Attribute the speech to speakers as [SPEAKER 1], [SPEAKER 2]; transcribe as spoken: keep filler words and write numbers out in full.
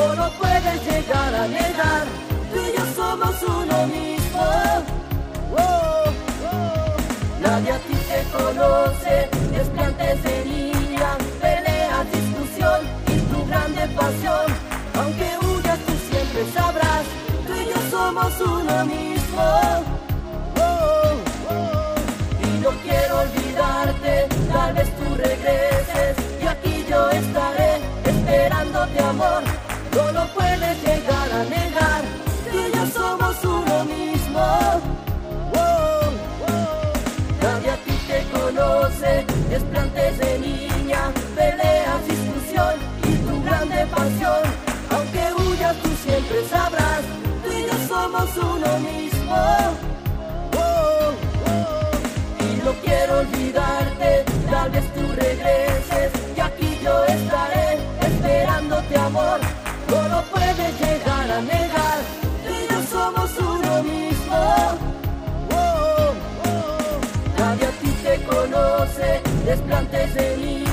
[SPEAKER 1] no lo puedes llegar a negar. Tú y yo somos uno mismo. Oh, oh. Nadie a ti te conoce, desplantes de niña, peleas, discusión y tu grande pasión. Aunque huyas, tú siempre sabrás, tú y yo somos uno mismo. Oh, oh. Y no quiero olvidarte, tal vez tú regreses y aquí yo estaré esperándote, amor. No lo puedes llegar a negar, tú y yo somos uno mismo. Oh, oh. Nadie a ti te conoce, desplantes de niña, peleas, discusión y tu grande pasión. Aunque huyas, tú siempre sabrás, tú y yo somos uno mismo. Oh, oh. Y no quiero olvidarte, tal vez tú regreses y aquí yo estaré esperándote, amor. No lo puedes llegar a negar, tú y yo somos uno mismo. Oh, oh. Nadie a ti te conoce, desplantes de mí.